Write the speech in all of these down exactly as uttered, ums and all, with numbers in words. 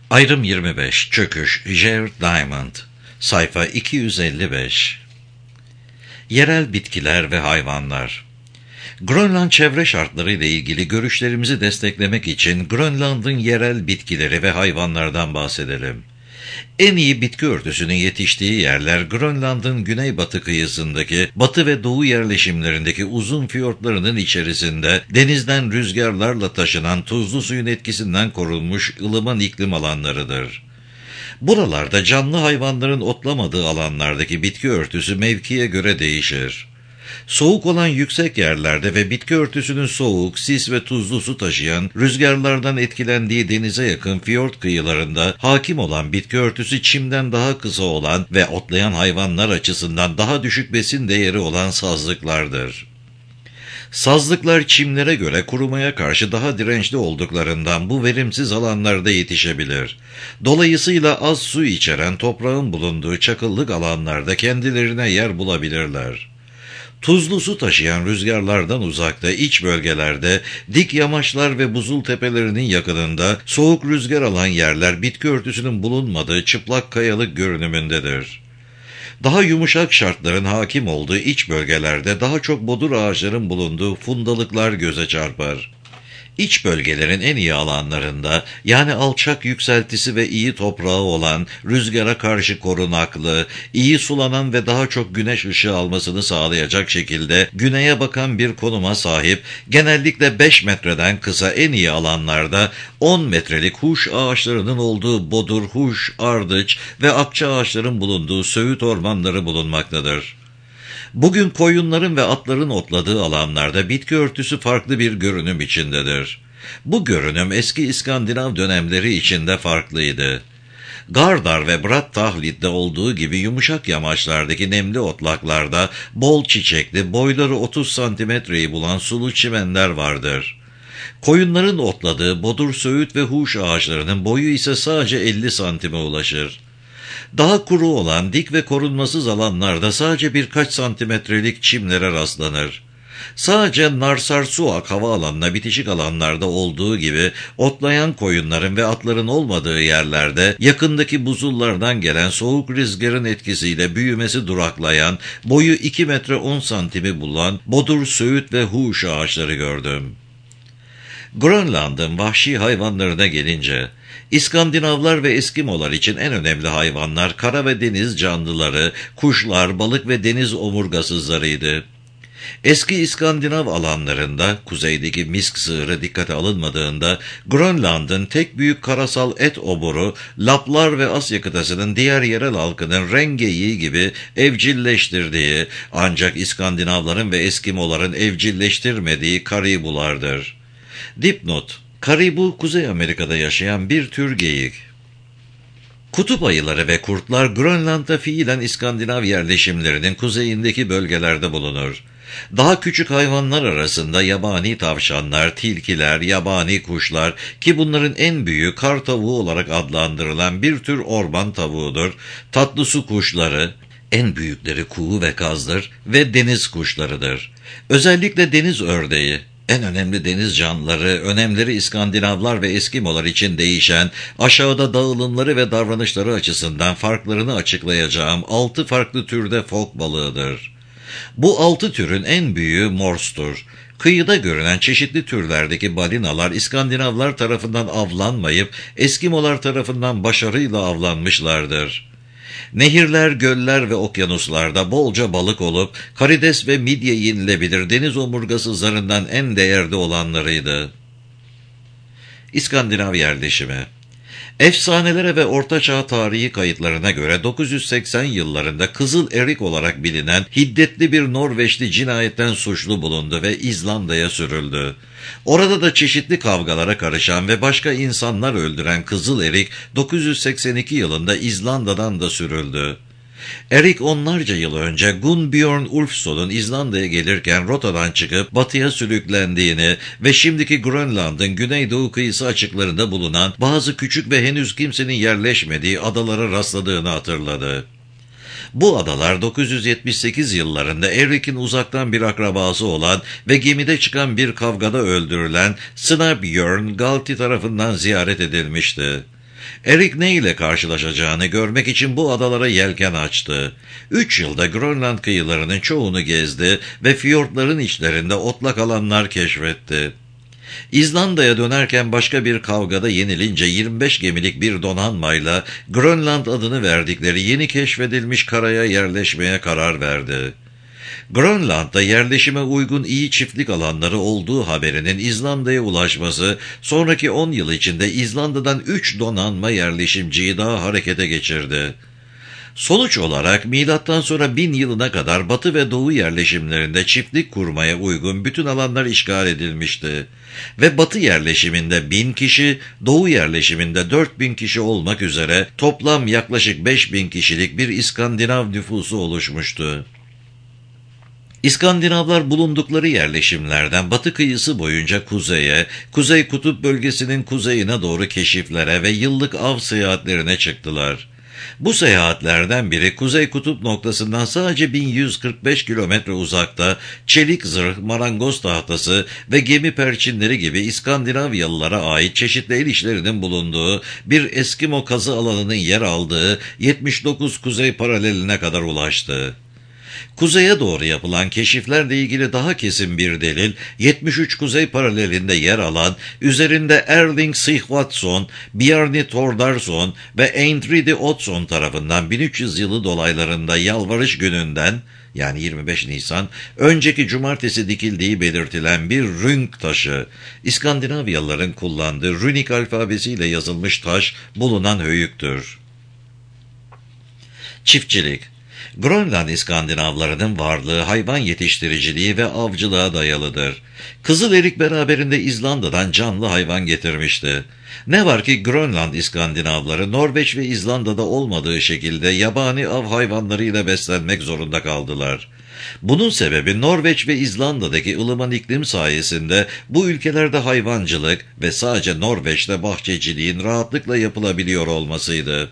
Ayrım yirmi beş. Çöküş. Jared Diamond. Sayfa iki yüz elli beş. Yerel bitkiler ve hayvanlar. Grönland çevre şartları ile ilgili görüşlerimizi desteklemek için Grönland'ın yerel bitkileri ve hayvanlardan bahsedelim. En iyi bitki örtüsünün yetiştiği yerler Grönland'ın güneybatı kıyısındaki batı ve doğu yerleşimlerindeki uzun fiyortlarının içerisinde denizden rüzgarlarla taşınan tuzlu suyun etkisinden korunmuş ılıman iklim alanlarıdır. Buralarda canlı hayvanların otlamadığı alanlardaki bitki örtüsü mevkiye göre değişir. Soğuk olan yüksek yerlerde ve bitki örtüsünün soğuk, sis ve tuzlu su taşıyan, rüzgarlardan etkilendiği denize yakın fiyort kıyılarında hakim olan bitki örtüsü çimden daha kısa olan ve otlayan hayvanlar açısından daha düşük besin değeri olan sazlıklardır. Sazlıklar çimlere göre kurumaya karşı daha dirençli olduklarından bu verimsiz alanlarda yetişebilir. Dolayısıyla az su içeren toprağın bulunduğu çakıllık alanlarda kendilerine yer bulabilirler. Tuzlu su taşıyan rüzgarlardan uzakta iç bölgelerde, dik yamaçlar ve buzul tepelerinin yakınında soğuk rüzgar alan yerler bitki örtüsünün bulunmadığı çıplak kayalık görünümündedir. Daha yumuşak şartların hakim olduğu iç bölgelerde daha çok bodur ağaçların bulunduğu fundalıklar göze çarpar. İç bölgelerin en iyi alanlarında, yani alçak yükseltisi ve iyi toprağı olan, rüzgara karşı korunaklı, iyi sulanan ve daha çok güneş ışığı almasını sağlayacak şekilde güneye bakan bir konuma sahip, genellikle beş metreden kısa en iyi alanlarda on metrelik huş ağaçlarının olduğu bodur, huş, ardıç ve akça ağaçların bulunduğu söğüt ormanları bulunmaktadır. Bugün koyunların ve atların otladığı alanlarda bitki örtüsü farklı bir görünüm içindedir. Bu görünüm eski İskandinav dönemleri içinde farklıydı. Gardar ve Brattahlid'de olduğu gibi yumuşak yamaçlardaki nemli otlaklarda bol çiçekli, boyları otuz santimetreyi bulan sulu çimenler vardır. Koyunların otladığı bodur, söğüt ve huş ağaçlarının boyu ise sadece elli santime ulaşır. Daha kuru olan dik ve korunmasız alanlarda sadece birkaç santimetrelik çimlere rastlanır. Sadece Narsarsuaq havaalanına bitişik alanlarda olduğu gibi otlayan koyunların ve atların olmadığı yerlerde yakındaki buzullardan gelen soğuk rüzgarın etkisiyle büyümesi duraklayan, boyu iki metre on santimi bulan bodur, söğüt ve huş ağaçları gördüm. Grönland'ın vahşi hayvanlarına gelince, İskandinavlar ve Eskimolar için en önemli hayvanlar kara ve deniz canlıları, kuşlar, balık ve deniz omurgasızlarıydı. Eski İskandinav alanlarında, kuzeydeki misk sığırı dikkate alınmadığında, Grönland'ın tek büyük karasal et oburu, Laplar ve Asya kıtasının diğer yerel halkının rengeyi gibi evcilleştirdiği, ancak İskandinavların ve Eskimoların evcilleştirmediği karibulardır. Dipnot: Karibu, Kuzey Amerika'da yaşayan bir tür geyik. Kutup ayıları ve kurtlar Grönland'da fiilen İskandinav yerleşimlerinin kuzeyindeki bölgelerde bulunur. Daha küçük hayvanlar arasında yabani tavşanlar, tilkiler, yabani kuşlar ki bunların en büyüğü kar tavuğu olarak adlandırılan bir tür orman tavuğudur, tatlı su kuşları, en büyükleri kuğu ve kazdır ve deniz kuşlarıdır. Özellikle deniz ördeği, en önemli deniz canlıları, önemleri İskandinavlar ve Eskimolar için değişen, aşağıda dağılımları ve davranışları açısından farklarını açıklayacağım altı farklı türde fok balığıdır. Bu altı türün en büyüğü morstur. Kıyıda görünen çeşitli türlerdeki balinalar İskandinavlar tarafından avlanmayıp Eskimolar tarafından başarıyla avlanmışlardır. Nehirler, göller ve okyanuslarda bolca balık olup karides ve midye yenilebilir deniz omurgasızlarından en değerli olanlarıydı. İskandinav yerleşimi. Efsanelere ve Ortaçağ tarihi kayıtlarına göre dokuz yüz seksen yıllarında Kızıl Erik olarak bilinen hiddetli bir Norveçli cinayetten suçlu bulundu ve İzlanda'ya sürüldü. Orada da çeşitli kavgalara karışan ve başka insanlar öldüren Kızıl Erik dokuz yüz seksen iki yılında İzlanda'dan da sürüldü. Erik onlarca yıl önce Gunnbjörn Ulfsson'un İzlanda'ya gelirken rotadan çıkıp batıya sürüklendiğini ve şimdiki Grönland'ın güneydoğu kıyısı açıklarında bulunan bazı küçük ve henüz kimsenin yerleşmediği adalara rastladığını hatırladı. Bu adalar dokuz yüz yetmiş sekiz yıllarında Erik'in uzaktan bir akrabası olan ve gemide çıkan bir kavgada öldürülen Snæbjörn Galti tarafından ziyaret edilmişti. Eric ne ile karşılaşacağını görmek için bu adalara yelken açtı. Üç yılda Grönland kıyılarının çoğunu gezdi ve fiyortların içlerinde otlak alanlar keşfetti. İzlanda'ya dönerken başka bir kavgada yenilince yirmi beş gemilik bir donanmayla Grönland adını verdikleri yeni keşfedilmiş karaya yerleşmeye karar verdi. Grönland'da yerleşime uygun iyi çiftlik alanları olduğu haberinin İzlanda'ya ulaşması, sonraki on yıl içinde İzlanda'dan üç donanma yerleşimciyi daha harekete geçirdi. Sonuç olarak milattan sonra bin yılına kadar batı ve doğu yerleşimlerinde çiftlik kurmaya uygun bütün alanlar işgal edilmişti. Ve batı yerleşiminde bin kişi, doğu yerleşiminde dört bin kişi olmak üzere toplam yaklaşık beş bin kişilik bir İskandinav nüfusu oluşmuştu. İskandinavlar bulundukları yerleşimlerden batı kıyısı boyunca kuzeye, Kuzey Kutup bölgesinin kuzeyine doğru keşiflere ve yıllık av seyahatlerine çıktılar. Bu seyahatlerden biri Kuzey Kutup noktasından sadece bin yüz kırk beş kilometre uzakta çelik zırh, marangoz tahtası ve gemi perçinleri gibi İskandinavyalılara ait çeşitli el işlerinin bulunduğu bir Eskimo kazı alanının yer aldığı yetmiş dokuz kuzey paraleline kadar ulaştı. Kuzeye doğru yapılan keşiflerle ilgili daha kesin bir delil, yetmiş üç kuzey paralelinde yer alan, üzerinde Erling Sigvatsson, Bjarni Thordarson ve Eindridi Oddsson tarafından bin üç yüz yılı dolaylarında yalvarış gününden, yani yirmi beş Nisan, önceki cumartesi dikildiği belirtilen bir rünk taşı, İskandinavyalıların kullandığı Runik alfabesiyle yazılmış taş bulunan höyüktür. Çiftçilik. Grönland İskandinavlarının varlığı hayvan yetiştiriciliği ve avcılığa dayalıdır. Kızılerik beraberinde İzlanda'dan canlı hayvan getirmişti. Ne var ki Grönland İskandinavları Norveç ve İzlanda'da olmadığı şekilde yabani av hayvanlarıyla beslenmek zorunda kaldılar. Bunun sebebi Norveç ve İzlanda'daki ılıman iklim sayesinde bu ülkelerde hayvancılık ve sadece Norveç'te bahçeciliğin rahatlıkla yapılabiliyor olmasıydı.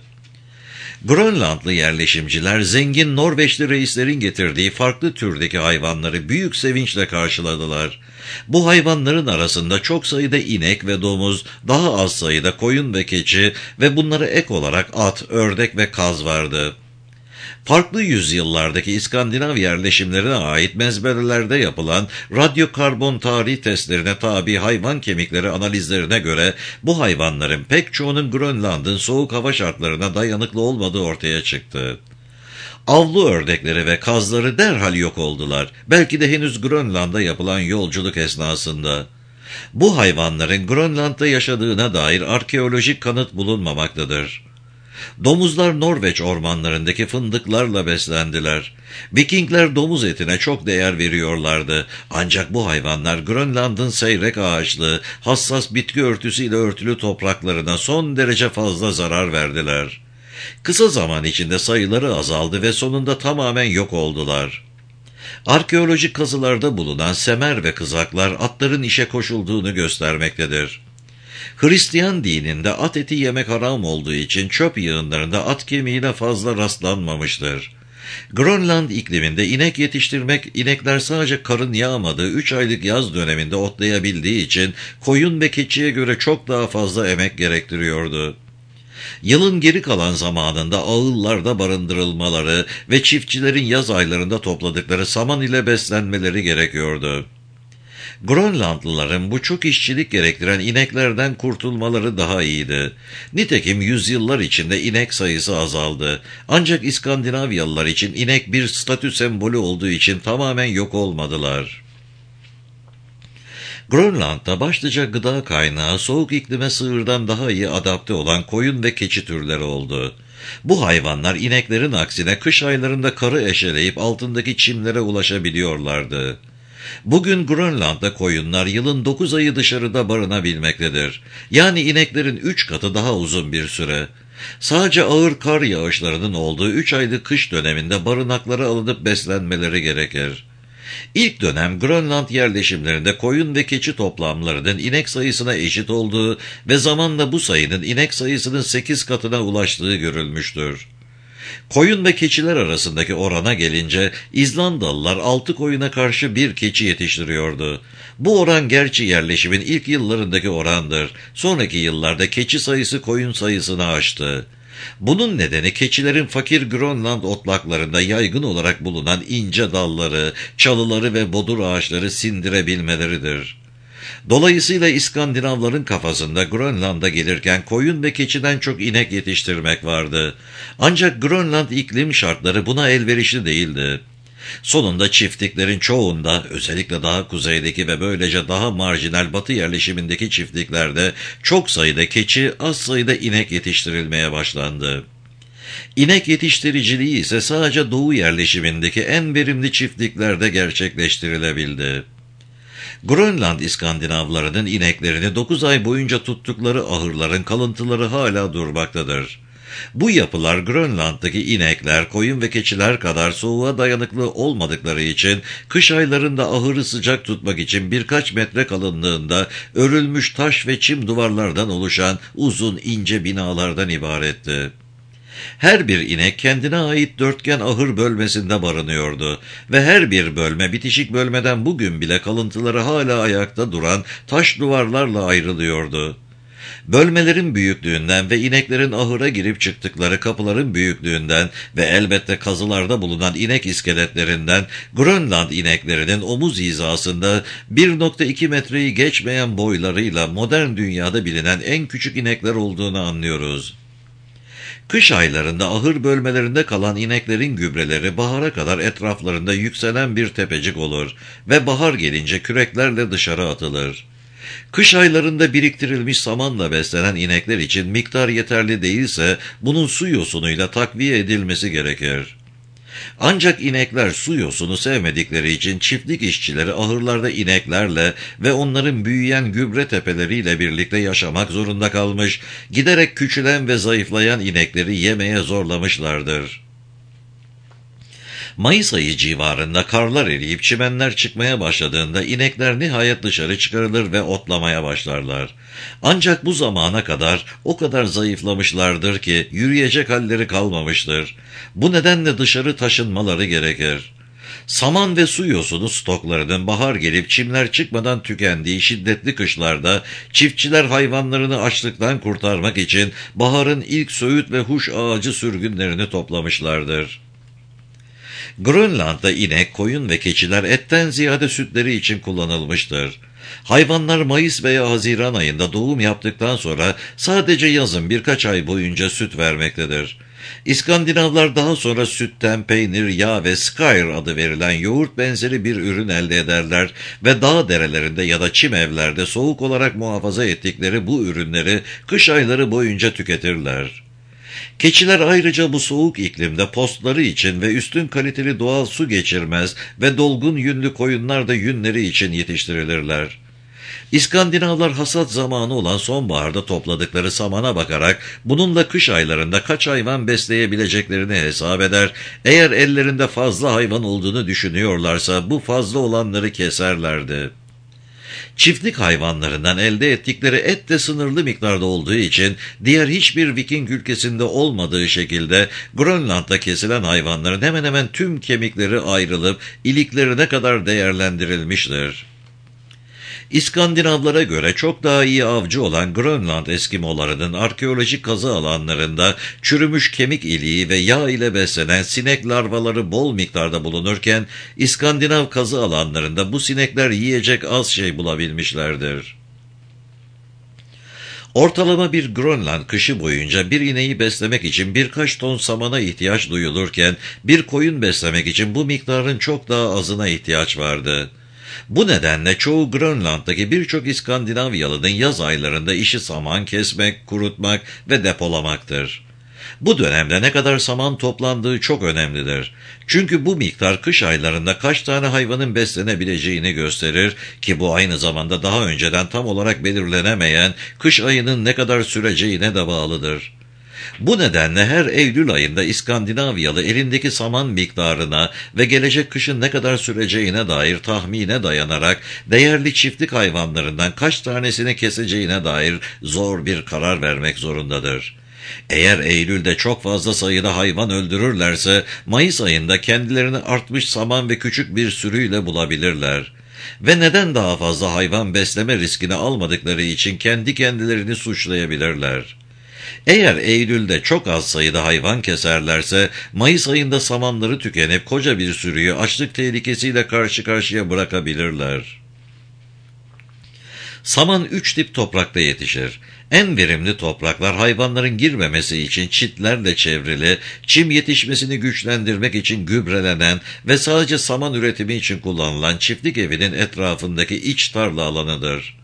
Grönlandlı yerleşimciler zengin Norveçli reislerin getirdiği farklı türdeki hayvanları büyük sevinçle karşıladılar. Bu hayvanların arasında çok sayıda inek ve domuz, daha az sayıda koyun ve keçi ve bunlara ek olarak at, ördek ve kaz vardı. Farklı yüzyıllardaki İskandinav yerleşimlerine ait mezbelelerde yapılan radyokarbon tarih testlerine tabi hayvan kemikleri analizlerine göre bu hayvanların pek çoğunun Grönland'ın soğuk hava şartlarına dayanıklı olmadığı ortaya çıktı. Avlu ördekleri ve kazları derhal yok oldular, belki de henüz Grönland'a yapılan yolculuk esnasında. Bu hayvanların Grönland'da yaşadığına dair arkeolojik kanıt bulunmamaktadır. Domuzlar Norveç ormanlarındaki fındıklarla beslendiler. Vikingler domuz etine çok değer veriyorlardı. Ancak bu hayvanlar Grönland'ın seyrek ağaçlı, hassas bitki örtüsüyle örtülü topraklarına son derece fazla zarar verdiler. Kısa zaman içinde sayıları azaldı ve sonunda tamamen yok oldular. Arkeolojik kazılarda bulunan semer ve kızaklar atların işe koşulduğunu göstermektedir. Hristiyan dininde at eti yemek haram olduğu için çöp yığınlarında at kemiğine fazla rastlanmamıştır. Grönland ikliminde inek yetiştirmek, inekler sadece karın yağmadığı üç aylık yaz döneminde otlayabildiği için koyun ve keçiye göre çok daha fazla emek gerektiriyordu. Yılın geri kalan zamanında ağıllarda barındırılmaları ve çiftçilerin yaz aylarında topladıkları saman ile beslenmeleri gerekiyordu. Grönlandlıların bu çok işçilik gerektiren ineklerden kurtulmaları daha iyiydi. Nitekim yüzyıllar içinde inek sayısı azaldı. Ancak İskandinavyalılar için inek bir statü sembolü olduğu için tamamen yok olmadılar. Grönland'da başlıca gıda kaynağı soğuk iklime sığırdan daha iyi adapte olan koyun ve keçi türleri oldu. Bu hayvanlar ineklerin aksine kış aylarında karı eşeleyip altındaki çimlere ulaşabiliyorlardı. Bugün Grönland'da koyunlar yılın dokuz ayı dışarıda barınabilmektedir. Yani ineklerin üç katı daha uzun bir süre. Sadece ağır kar yağışlarının olduğu üç aylık kış döneminde barınaklara alınıp beslenmeleri gerekir. İlk dönem Grönland yerleşimlerinde koyun ve keçi toplamlarının inek sayısına eşit olduğu ve zamanla bu sayının inek sayısının sekiz katına ulaştığı görülmüştür. Koyun ve keçiler arasındaki orana gelince İzlandalılar altı koyuna karşı bir keçi yetiştiriyordu. Bu oran gerçi yerleşimin ilk yıllarındaki orandır. Sonraki yıllarda keçi sayısı koyun sayısını aştı. Bunun nedeni keçilerin fakir Grönland otlaklarında yaygın olarak bulunan ince dalları, çalıları ve bodur ağaçları sindirebilmeleridir. Dolayısıyla İskandinavların kafasında Grönland'a gelirken koyun ve keçiden çok inek yetiştirmek vardı. Ancak Grönland iklim şartları buna elverişli değildi. Sonunda çiftliklerin çoğunda, özellikle daha kuzeydeki ve böylece daha marjinal batı yerleşimindeki çiftliklerde çok sayıda keçi, az sayıda inek yetiştirilmeye başlandı. İnek yetiştiriciliği ise sadece doğu yerleşimindeki en verimli çiftliklerde gerçekleştirilebildi. Grönland İskandinavlarının ineklerini dokuz ay boyunca tuttukları ahırların kalıntıları hala durmaktadır. Bu yapılar Grönland'daki inekler, koyun ve keçiler kadar soğuğa dayanıklı olmadıkları için kış aylarında ahırı sıcak tutmak için birkaç metre kalınlığında örülmüş taş ve çim duvarlardan oluşan uzun ince binalardan ibaretti. Her bir inek kendine ait dörtgen ahır bölmesinde barınıyordu ve her bir bölme bitişik bölmeden bugün bile kalıntıları hala ayakta duran taş duvarlarla ayrılıyordu. Bölmelerin büyüklüğünden ve ineklerin ahıra girip çıktıkları kapıların büyüklüğünden ve elbette kazılarda bulunan inek iskeletlerinden Grönland ineklerinin omuz hizasında bir nokta iki metreyi geçmeyen boylarıyla modern dünyada bilinen en küçük inekler olduğunu anlıyoruz. Kış aylarında ahır bölmelerinde kalan ineklerin gübreleri bahara kadar etraflarında yükselen bir tepecik olur ve bahar gelince küreklerle dışarı atılır. Kış aylarında biriktirilmiş samanla beslenen inekler için miktar yeterli değilse bunun su yosunuyla takviye edilmesi gerekir. Ancak inekler su yosunu sevmedikleri için çiftlik işçileri ahırlarda ineklerle ve onların büyüyen gübre tepeleriyle birlikte yaşamak zorunda kalmış, giderek küçülen ve zayıflayan inekleri yemeye zorlamışlardır. Mayıs ayı civarında karlar eriyip çimenler çıkmaya başladığında inekler nihayet dışarı çıkarılır ve otlamaya başlarlar. Ancak bu zamana kadar o kadar zayıflamışlardır ki yürüyecek halleri kalmamıştır. Bu nedenle dışarı taşınmaları gerekir. Saman ve su yosunu stoklarının bahar gelip çimler çıkmadan tükendiği şiddetli kışlarda çiftçiler hayvanlarını açlıktan kurtarmak için baharın ilk söğüt ve huş ağacı sürgünlerini toplamışlardır. Grönland'da inek, koyun ve keçiler etten ziyade sütleri için kullanılmıştır. Hayvanlar Mayıs veya Haziran ayında doğum yaptıktan sonra sadece yazın birkaç ay boyunca süt vermektedir. İskandinavlar daha sonra sütten peynir, yağ ve skyr adı verilen yoğurt benzeri bir ürün elde ederler ve dağ derelerinde ya da çim evlerde soğuk olarak muhafaza ettikleri bu ürünleri kış ayları boyunca tüketirler. Keçiler ayrıca bu soğuk iklimde postları için ve üstün kaliteli doğal su geçirmez ve dolgun yünlü koyunlar da yünleri için yetiştirilirler. İskandinavlar hasat zamanı olan sonbaharda topladıkları samana bakarak bununla kış aylarında kaç hayvan besleyebileceklerini hesap eder, eğer ellerinde fazla hayvan olduğunu düşünüyorlarsa bu fazla olanları keserlerdi. Çiftlik hayvanlarından elde ettikleri et de sınırlı miktarda olduğu için diğer hiçbir Viking ülkesinde olmadığı şekilde Grönland'da kesilen hayvanların hemen hemen tüm kemikleri ayrılıp iliklerine kadar değerlendirilmiştir. İskandinavlara göre çok daha iyi avcı olan Grönland Eskimolarının arkeolojik kazı alanlarında çürümüş kemik iliği ve yağ ile beslenen sinek larvaları bol miktarda bulunurken İskandinav kazı alanlarında bu sinekler yiyecek az şey bulabilmişlerdir. Ortalama bir Grönland kışı boyunca bir ineği beslemek için birkaç ton samana ihtiyaç duyulurken bir koyun beslemek için bu miktarın çok daha azına ihtiyaç vardı. Bu nedenle çoğu Grönland'daki birçok İskandinavyalı'nın yaz aylarında işi saman kesmek, kurutmak ve depolamaktır. Bu dönemde ne kadar saman toplandığı çok önemlidir. Çünkü bu miktar kış aylarında kaç tane hayvanın beslenebileceğini gösterir ki bu aynı zamanda daha önceden tam olarak belirlenemeyen kış ayının ne kadar süreceğine de bağlıdır. Bu nedenle her Eylül ayında İskandinavyalı elindeki saman miktarına ve gelecek kışın ne kadar süreceğine dair tahmine dayanarak değerli çiftlik hayvanlarından kaç tanesini keseceğine dair zor bir karar vermek zorundadır. Eğer Eylül'de çok fazla sayıda hayvan öldürürlerse Mayıs ayında kendilerini artmış saman ve küçük bir sürüyle bulabilirler. Ve neden daha fazla hayvan besleme riskini almadıkları için kendi kendilerini suçlayabilirler. Eğer Eylül'de çok az sayıda hayvan keserlerse Mayıs ayında samanları tükenip koca bir sürüyü açlık tehlikesiyle karşı karşıya bırakabilirler. Saman üç tip toprakta yetişir. En verimli topraklar hayvanların girmemesi için çitlerle çevrili, çim yetişmesini güçlendirmek için gübrelenen ve sadece saman üretimi için kullanılan çiftlik evinin etrafındaki iç tarla alanıdır.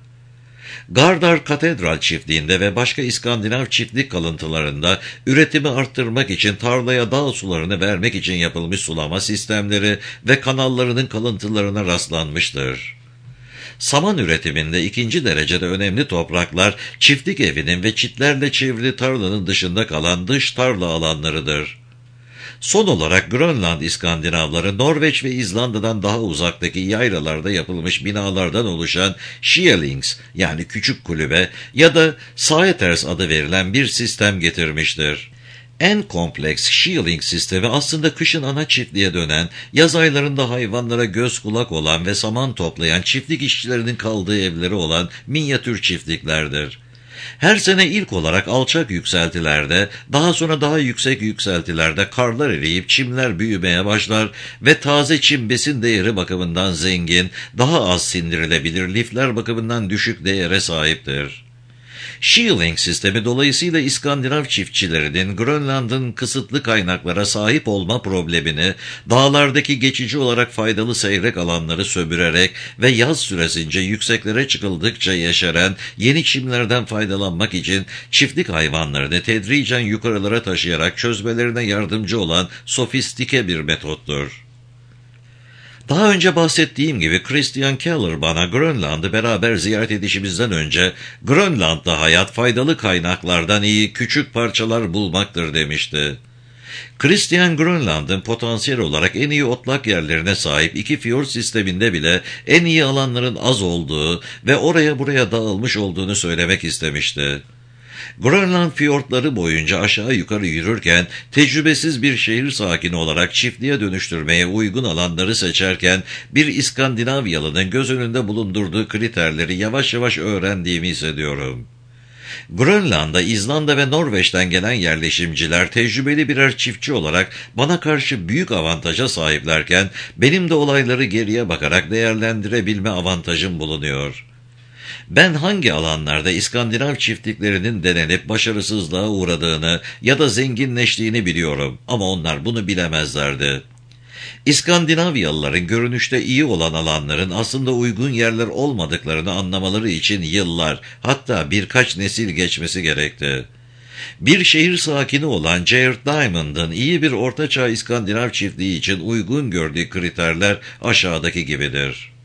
Gardar Katedral çiftliğinde ve başka İskandinav çiftlik kalıntılarında üretimi arttırmak için tarlaya dağ sularını vermek için yapılmış sulama sistemleri ve kanallarının kalıntılarına rastlanmıştır. Saman üretiminde ikinci derecede önemli topraklar çiftlik evinin ve çitlerle çevrili tarlanın dışında kalan dış tarla alanlarıdır. Son olarak Grönland İskandinavları Norveç ve İzlanda'dan daha uzaktaki yaylalarda yapılmış binalardan oluşan Skiellings yani küçük kulübe ya da Saeters adı verilen bir sistem getirmiştir. En kompleks Skielling sistemi aslında kışın ana çiftliğe dönen, yaz aylarında hayvanlara göz kulak olan ve saman toplayan çiftlik işçilerinin kaldığı evleri olan minyatür çiftliklerdir. Her sene ilk olarak alçak yükseltilerde, daha sonra daha yüksek yükseltilerde karlar eriyip çimler büyümeye başlar ve taze çim besin değeri bakımından zengin, daha az sindirilebilir lifler bakımından düşük değere sahiptir. Skielling sistemi dolayısıyla İskandinav çiftçilerinin Grönland'ın kısıtlı kaynaklara sahip olma problemini, dağlardaki geçici olarak faydalı seyrek alanları sömürerek ve yaz süresince yükseklere çıkıldıkça yeşeren yeni çimlerden faydalanmak için çiftlik hayvanlarını tedricen yukarılara taşıyarak çözmelerine yardımcı olan sofistike bir metottur. Daha önce bahsettiğim gibi Christian Keller bana Grönland'ı beraber ziyaret edişimizden önce Grönland'da hayat faydalı kaynaklardan iyi küçük parçalar bulmaktır demişti. Christian Grönland'ın potansiyel olarak en iyi otlak yerlerine sahip iki fiyort sisteminde bile en iyi alanların az olduğu ve oraya buraya dağılmış olduğunu söylemek istemişti. Grönland fiyortları boyunca aşağı yukarı yürürken tecrübesiz bir şehir sakini olarak çiftliğe dönüştürmeye uygun alanları seçerken bir İskandinavyalı'nın göz önünde bulundurduğu kriterleri yavaş yavaş öğrendiğimi hissediyorum. Grönland'a İzlanda ve Norveç'ten gelen yerleşimciler tecrübeli birer çiftçi olarak bana karşı büyük avantaja sahiplerken benim de olayları geriye bakarak değerlendirebilme avantajım bulunuyor. Ben hangi alanlarda İskandinav çiftliklerinin denenip başarısızlığa uğradığını ya da zenginleştiğini biliyorum ama onlar bunu bilemezlerdi. İskandinavyalıların görünüşte iyi olan alanların aslında uygun yerler olmadıklarını anlamaları için yıllar, hatta birkaç nesil geçmesi gerekti. Bir şehir sakini olan Jared Diamond'ın iyi bir ortaçağ İskandinav çiftliği için uygun gördüğü kriterler aşağıdaki gibidir.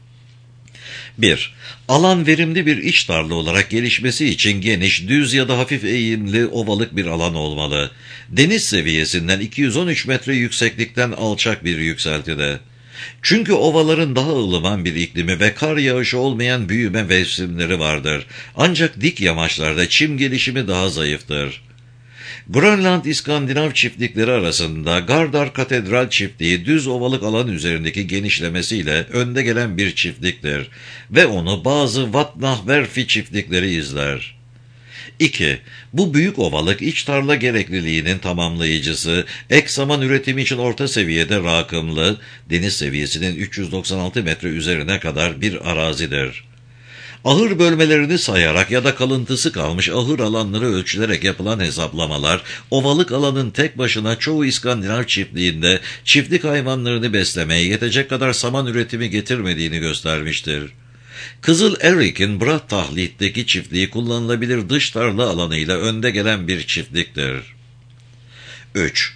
bir. Alan verimli bir iç tarla olarak gelişmesi için geniş, düz ya da hafif eğimli ovalık bir alan olmalı. Deniz seviyesinden iki yüz on üç metre yükseklikten alçak bir yükseltide. Çünkü ovaların daha ılıman bir iklimi ve kar yağışı olmayan büyüme mevsimleri vardır. Ancak dik yamaçlarda çim gelişimi daha zayıftır. Grönland İskandinav çiftlikleri arasında Gardar Katedral çiftliği düz ovalık alan üzerindeki genişlemesiyle önde gelen bir çiftliktir ve onu bazı Vatnahverfi çiftlikleri izler. iki. Bu büyük ovalık iç tarla gerekliliğinin tamamlayıcısı, ek saman üretimi için orta seviyede rakımlı, deniz seviyesinin üç yüz doksan altı metre üzerine kadar bir arazidir. Ahır bölmelerini sayarak ya da kalıntısı kalmış ahır alanları ölçülerek yapılan hesaplamalar, ovalık alanın tek başına çoğu İskandinav çiftliğinde çiftlik hayvanlarını beslemeye yetecek kadar saman üretimi getirmediğini göstermiştir. Kızıl Erik'in Brattahlid'deki çiftliği kullanılabilir dış tarla alanıyla önde gelen bir çiftliktir. üç.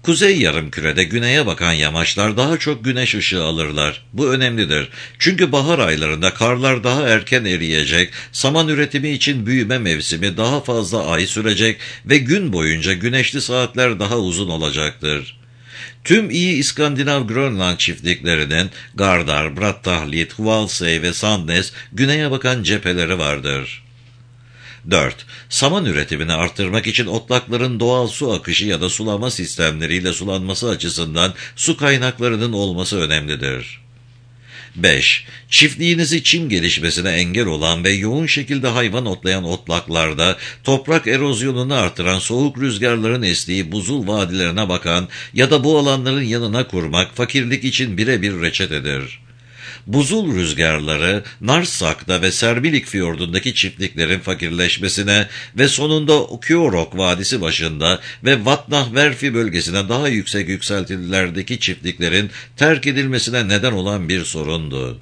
Kuzey yarımkürede güneye bakan yamaçlar daha çok güneş ışığı alırlar. Bu önemlidir. Çünkü bahar aylarında karlar daha erken eriyecek, saman üretimi için büyüme mevsimi daha fazla ay sürecek ve gün boyunca güneşli saatler daha uzun olacaktır. Tüm iyi İskandinav Grönland çiftliklerinin Gardar, Brattahlid, Hvalsey ve Sandnes güneye bakan cepheleri vardır. dört. Saman üretimini artırmak için otlakların doğal su akışı ya da sulama sistemleriyle sulanması açısından su kaynaklarının olması önemlidir. beş. Çiftliğinizi çim gelişmesine engel olan ve yoğun şekilde hayvan otlayan otlaklarda, toprak erozyonunu artıran soğuk rüzgarların estiği buzul vadilerine bakan ya da bu alanların yanına kurmak fakirlik için birebir reçetedir. Buzul rüzgarları, Narsak'ta ve Serbilik Fiyordu'ndaki çiftliklerin fakirleşmesine ve sonunda Kyorok Vadisi başında ve Vatnahverfi bölgesine daha yüksek yükseltililerdeki çiftliklerin terk edilmesine neden olan bir sorundu.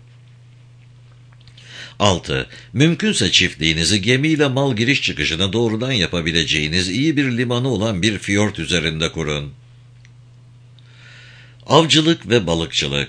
altı. Mümkünse çiftliğinizi gemiyle mal giriş çıkışını doğrudan yapabileceğiniz iyi bir limanı olan bir fiyort üzerinde kurun. Avcılık ve balıkçılık.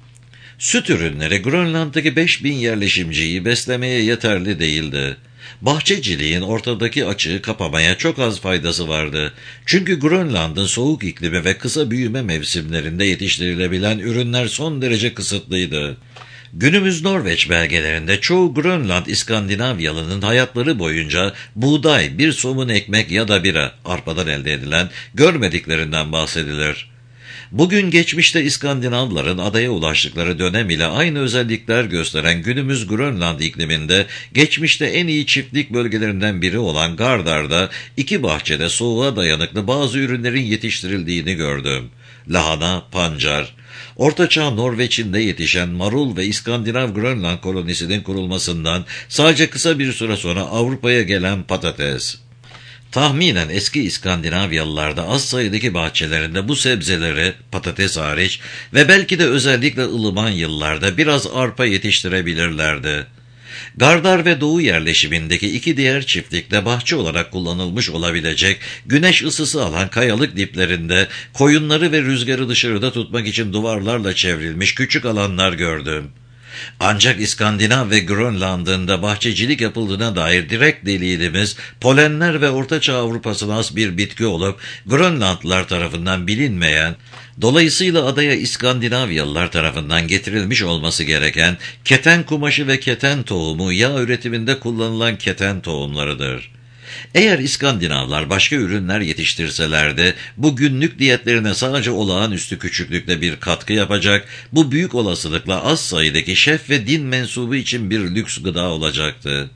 Süt ürünleri Grönland'daki beş bin yerleşimciyi beslemeye yeterli değildi. Bahçeciliğin ortadaki açığı kapamaya çok az faydası vardı. Çünkü Grönland'ın soğuk iklimi ve kısa büyüme mevsimlerinde yetiştirilebilen ürünler son derece kısıtlıydı. Günümüz Norveç belgelerinde çoğu Grönland İskandinavyalı'nın hayatları boyunca buğday, bir somun ekmek ya da bira, arpadan elde edilen, görmediklerinden bahsedilir. Bugün geçmişte İskandinavların adaya ulaştıkları dönem ile aynı özellikler gösteren günümüz Grönland ikliminde geçmişte en iyi çiftlik bölgelerinden biri olan Gardar'da iki bahçede soğuğa dayanıklı bazı ürünlerin yetiştirildiğini gördüm. Lahana, pancar, Ortaçağ Norveç'inde yetişen marul ve İskandinav Grönland kolonisinin kurulmasından sadece kısa bir süre sonra Avrupa'ya gelen patates. Tahminen eski İskandinavyalılarda az sayıdaki bahçelerinde bu sebzeleri, patates hariç ve belki de özellikle ılıman yıllarda biraz arpa yetiştirebilirlerdi. Gardar ve Doğu yerleşimindeki iki diğer çiftlikte bahçe olarak kullanılmış olabilecek güneş ısısı alan kayalık diplerinde koyunları ve rüzgarı dışarıda tutmak için duvarlarla çevrilmiş küçük alanlar gördüm. Ancak İskandinav ve Grönland'ın da bahçecilik yapıldığına dair direkt delilimiz polenler ve Ortaçağ Avrupa'sına has bir bitki olup Grönlandlılar tarafından bilinmeyen, dolayısıyla adaya İskandinavyalılar tarafından getirilmiş olması gereken keten kumaşı ve keten tohumu yağ üretiminde kullanılan keten tohumlarıdır. Eğer İskandinavlar başka ürünler yetiştirselerdi, bu günlük diyetlerine sadece olağanüstü küçüklükte bir katkı yapacak, bu büyük olasılıkla az sayıdaki şef ve din mensubu için bir lüks gıda olacaktı.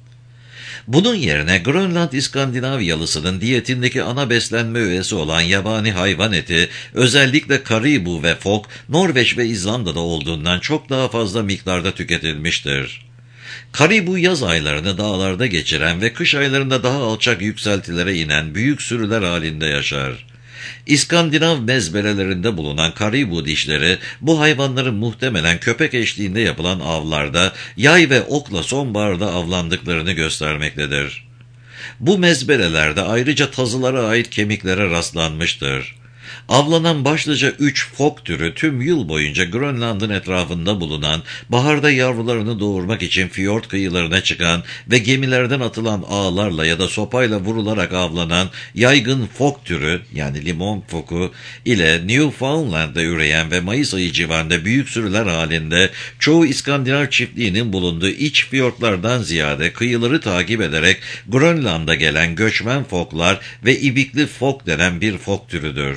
Bunun yerine Grönland İskandinavyalısının diyetindeki ana beslenme öğesi olan yabani hayvan eti, özellikle karibu ve fok, Norveç ve İzlanda'da olduğundan çok daha fazla miktarda tüketilmiştir. Karibu yaz aylarını dağlarda geçiren ve kış aylarında daha alçak yükseltilere inen büyük sürüler halinde yaşar. İskandinav mezbelelerinde bulunan karibu dişleri bu hayvanların muhtemelen köpek eşliğinde yapılan avlarda yay ve okla sonbaharda avlandıklarını göstermektedir. Bu mezbelelerde ayrıca tazılara ait kemiklere rastlanmıştır. Avlanan başlıca üç fok türü tüm yıl boyunca Grönland'ın etrafında bulunan, baharda yavrularını doğurmak için fiyort kıyılarına çıkan ve gemilerden atılan ağlarla ya da sopayla vurularak avlanan yaygın fok türü yani limon foku ile Newfoundland'da üreyen ve Mayıs ayı civarında büyük sürüler halinde çoğu İskandinav çiftliğinin bulunduğu iç fiyortlardan ziyade kıyıları takip ederek Grönland'a gelen göçmen foklar ve ibikli fok denen bir fok türüdür.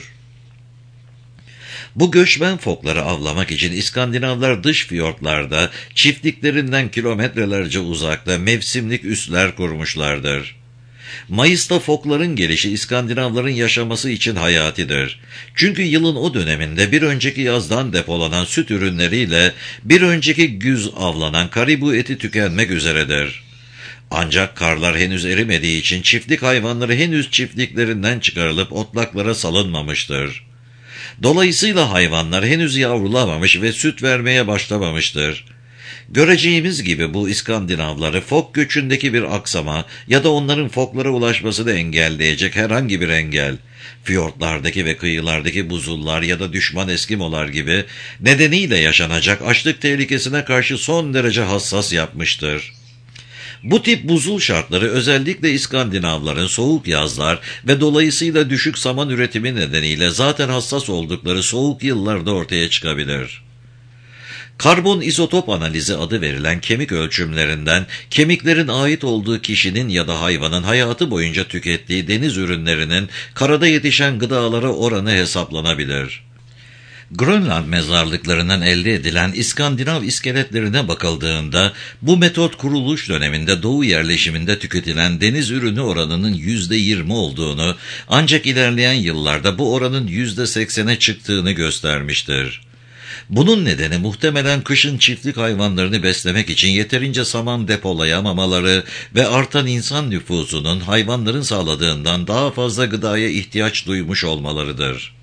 Bu göçmen fokları avlamak için İskandinavlar dış fiyortlarda çiftliklerinden kilometrelerce uzakta mevsimlik üsler kurmuşlardır. Mayıs'ta fokların gelişi İskandinavların yaşaması için hayatidir. Çünkü yılın o döneminde bir önceki yazdan depolanan süt ürünleriyle bir önceki güz avlanan karibu eti tükenmek üzeredir. Ancak karlar henüz erimediği için çiftlik hayvanları henüz çiftliklerinden çıkarılıp otlaklara salınmamıştır. Dolayısıyla hayvanlar henüz yavrulamamış ve süt vermeye başlamamıştır. Göreceğimiz gibi bu İskandinavları fok göçündeki bir aksama ya da onların foklara ulaşmasını engelleyecek herhangi bir engel, fiyortlardaki ve kıyılardaki buzullar ya da düşman Eskimolar gibi nedeniyle yaşanacak açlık tehlikesine karşı son derece hassas yapmıştır. Bu tip buzul şartları özellikle İskandinavların soğuk yazlar ve dolayısıyla düşük saman üretimi nedeniyle zaten hassas oldukları soğuk yıllarda ortaya çıkabilir. Karbon izotop analizi adı verilen kemik ölçümlerinden kemiklerin ait olduğu kişinin ya da hayvanın hayatı boyunca tükettiği deniz ürünlerinin karada yetişen gıdalara oranı hesaplanabilir. Grönland mezarlıklarından elde edilen İskandinav iskeletlerine bakıldığında bu metot kuruluş döneminde doğu yerleşiminde tüketilen deniz ürünü oranının yüzde yirmi olduğunu, ancak ilerleyen yıllarda bu oranın yüzde seksene çıktığını göstermiştir. Bunun nedeni muhtemelen kışın çiftlik hayvanlarını beslemek için yeterince saman depolayamamaları ve artan insan nüfusunun hayvanların sağladığından daha fazla gıdaya ihtiyaç duymuş olmalarıdır.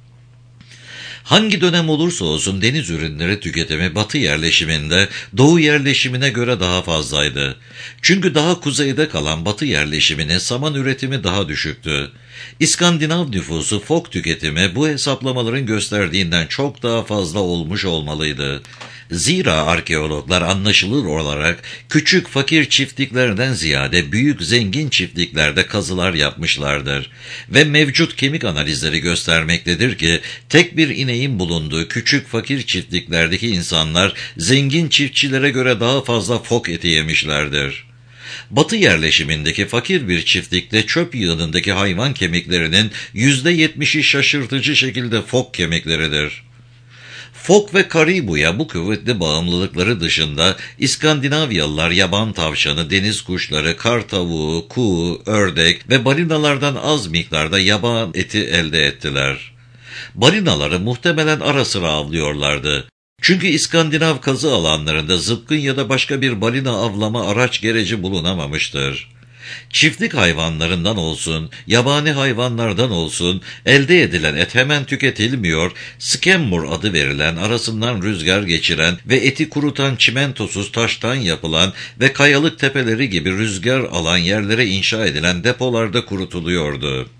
Hangi dönem olursa olsun deniz ürünleri tüketimi batı yerleşiminde doğu yerleşimine göre daha fazlaydı. Çünkü daha kuzeyde kalan batı yerleşimine saman üretimi daha düşüktü. İskandinav nüfusu fok tüketimi bu hesaplamaların gösterdiğinden çok daha fazla olmuş olmalıydı. Zira arkeologlar anlaşılır olarak küçük fakir çiftliklerden ziyade büyük zengin çiftliklerde kazılar yapmışlardır ve mevcut kemik analizleri göstermektedir ki tek bir ineğin bulunduğu küçük fakir çiftliklerdeki insanlar zengin çiftçilere göre daha fazla fok eti yemişlerdir. Batı yerleşimindeki fakir bir çiftlikte çöp yığınındaki hayvan kemiklerinin yüzde yetmişi şaşırtıcı şekilde fok kemikleridir. Fok ve karibuya bu kuvvetli bağımlılıkları dışında İskandinavyalılar yaban tavşanı, deniz kuşları, kar tavuğu, kuğu, ördek ve balinalardan az miktarda yaban eti elde ettiler. Balinaları muhtemelen ara sıra avlıyorlardı. Çünkü İskandinav kazı alanlarında zıpkın ya da başka bir balina avlama araç gereci bulunamamıştır. Çiftlik hayvanlarından olsun, yabani hayvanlardan olsun elde edilen et hemen tüketilmiyor, skemmur adı verilen arasından rüzgar geçiren ve eti kurutan çimentosuz taştan yapılan ve kayalık tepeleri gibi rüzgar alan yerlere inşa edilen depolarda kurutuluyordu.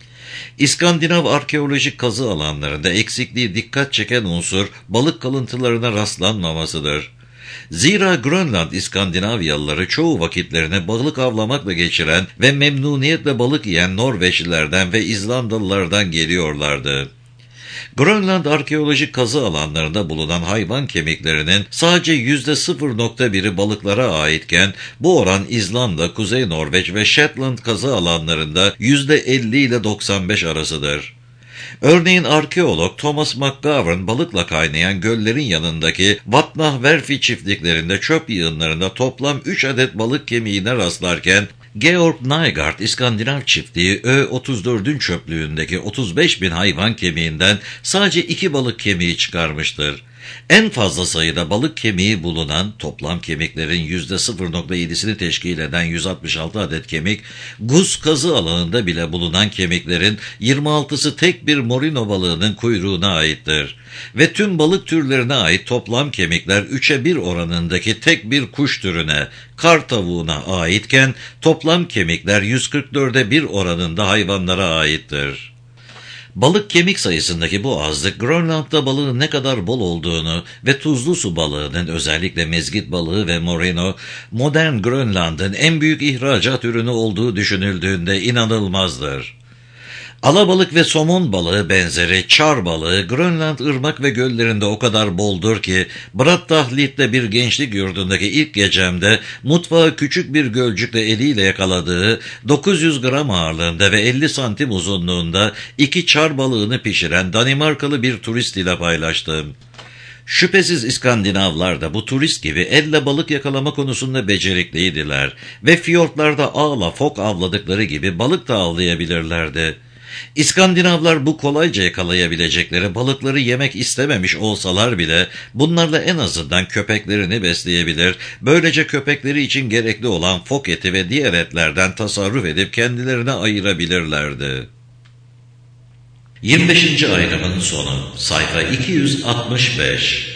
İskandinav arkeolojik kazı alanlarında eksikliği dikkat çeken unsur balık kalıntılarına rastlanmamasıdır. Zira Grönland İskandinavyalıları çoğu vakitlerini balık avlamakla geçiren ve memnuniyetle balık yiyen Norveçlilerden ve İzlandalılardan geliyorlardı. Grönland arkeolojik kazı alanlarında bulunan hayvan kemiklerinin sadece yüzde sıfır nokta biri balıklara aitken bu oran İzlanda, Kuzey Norveç ve Shetland kazı alanlarında yüzde elli ile doksan beş arasıdır. Örneğin arkeolog Thomas McGovern balıkla kaynayan göllerin yanındaki Vatnahverfi çiftliklerinde çöp yığınlarında toplam üç adet balık kemiğine rastlarken Georg Nygaard İskandinav çiftliği Ö otuz dördün çöplüğündeki otuz beş bin hayvan kemiğinden sadece iki balık kemiği çıkarmıştır. En fazla sayıda balık kemiği bulunan, toplam kemiklerin yüzde sıfır nokta yedisini teşkil eden yüz altmış altı adet kemik, Guz kazı alanında bile bulunan kemiklerin yirmi altısı tek bir morino balığının kuyruğuna aittir. Ve tüm balık türlerine ait toplam kemikler üçe bir oranındaki tek bir kuş türüne, kar tavuğuna aitken toplam kemikler yüz kırk dörde bir oranında hayvanlara aittir. Balık kemik sayısındaki bu azlık, Grönland'da balığın ne kadar bol olduğunu ve tuzlu su balığının, özellikle mezgit balığı ve moreno, modern Grönland'ın en büyük ihracat ürünü olduğu düşünüldüğünde inanılmazdır. Alabalık ve somon balığı benzeri çar balığı Grönland ırmak ve göllerinde o kadar boldur ki Brattahlid'de bir gençlik yurdundaki ilk gecemde mutfağı küçük bir gölcükle eliyle yakaladığı dokuz yüz gram ağırlığında ve elli santim uzunluğunda iki çar balığını pişiren Danimarkalı bir turist ile paylaştım. Şüphesiz İskandinavlar da bu turist gibi elle balık yakalama konusunda becerikliydiler ve fiyortlarda ağla fok avladıkları gibi balık da avlayabilirlerdi. İskandinavlar bu kolayca yakalayabilecekleri balıkları yemek istememiş olsalar bile bunlarla en azından köpeklerini besleyebilir, böylece köpekleri için gerekli olan fok eti ve diğer etlerden tasarruf edip kendilerine ayırabilirlerdi. yirmi beşinci ayrımın sonu, sayfa iki yüz altmış beş.